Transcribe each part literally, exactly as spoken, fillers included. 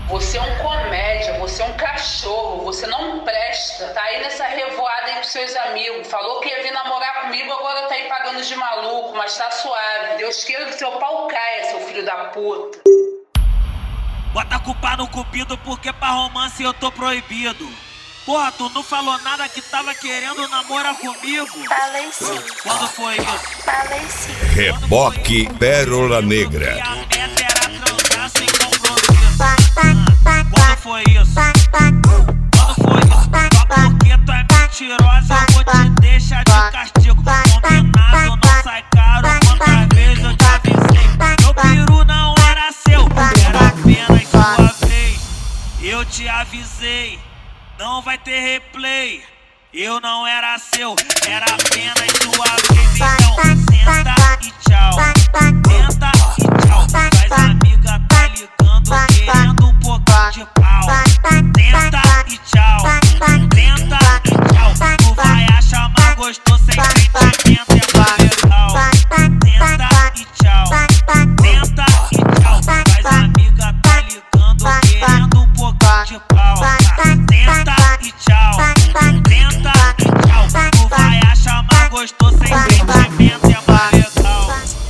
Você é um comédia, você é um cachorro, você não presta. Tá aí nessa revoada aí com seus amigos. Falou que ia vir namorar comigo, agora tá aí pagando de maluco, mas tá suave. Deus queira que seu pau caia, seu filho da puta. Bota a culpa no cupido porque pra romance eu tô proibido. Porra, tu não falou nada que tava querendo namorar comigo? Falei sim. Quando foi isso? Falei sim. Reboque Pérola Negra. E a meta era transar sem compromisso. Quando foi isso? Quando foi isso? Só porque tu é mentirosa eu vou te deixar de castigo. Combinado não sai caro, quantas vezes eu te avisei. Meu peru não era seu, era apenas sua vez. Eu te avisei, não vai ter replay. Eu não era seu, era apenas sua vez. Então senta e tchau, senta e tchau. Faz amiga, tá ligando, querendo um pouquinho de pau. Senta e tchau, senta e tchau. Tu vai achar mais gostoso sem sentimento, é mais legal. Senta e tchau, senta e tchau. Faz amiga, tá ligando, querendo um pouquinho de pau. Senta e tchau, senta e tchau. Tu vai achar mais gostoso sem sentimento, é mais legal.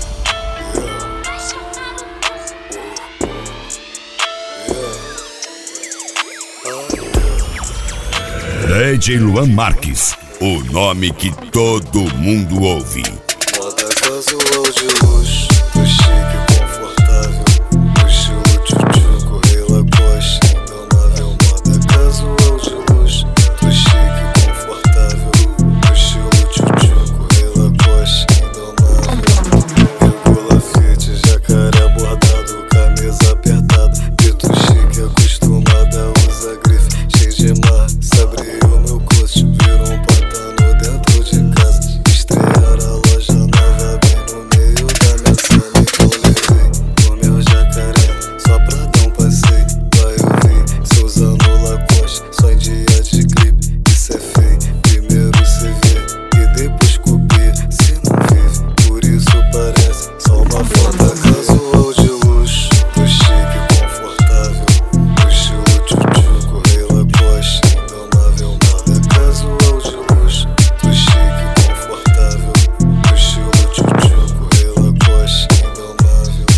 D J Luan Marques, o nome que todo mundo ouve. Moda casual de luxo, do chique confortável, do estilo tchutchuco, Rei Lacoste, indomável. Moda casual de luxo, do chique confortável, do estilo tchutchuco, Rei Lacoste, indomável. Regula fit, jacaré bordado, camisa apertada, preto chique, acostumada, usa grife, cheio de mar, sabe o meu curso, vira um pantano dentro de casa. Estrear a loja nova bem no meio da minha sala. Então levei o meu jacaré só pra dar um passeio. Vai ouvir, se usando Lacoste, só em dia de clipe, isso é feio. Primeiro cê vê e depois copia, se não vive, por isso parece só uma foto casual de luxo, do chique confortável, do estilo tchutchuco, Rei Lacoste, indomável. Moda casual de luxo, do chique confortável, do estilo tchutchuco, Rei Lacoste, indomável.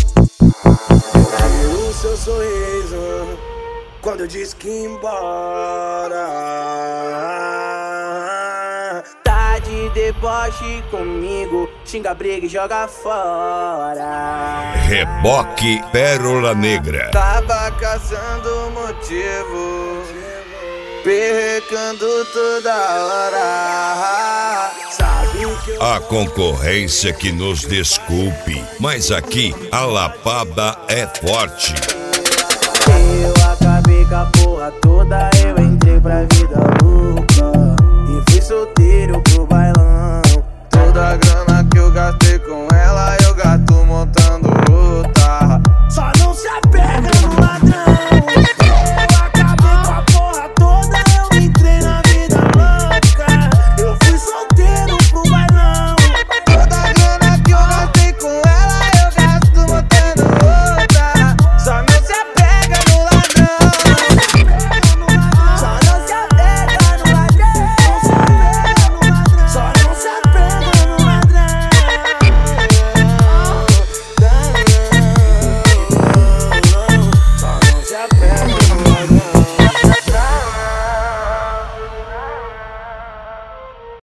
O seu sorriso quando eu disse que ia embora. Tá de deboche comigo, xinga, briga e joga fora. Reboque Pérola Negra. Tava caçando motivo, perrecando toda hora. Sabe que eu A concorrência que nos desculpe, mas aqui a lapada é forte. Eu acabei com a porra toda.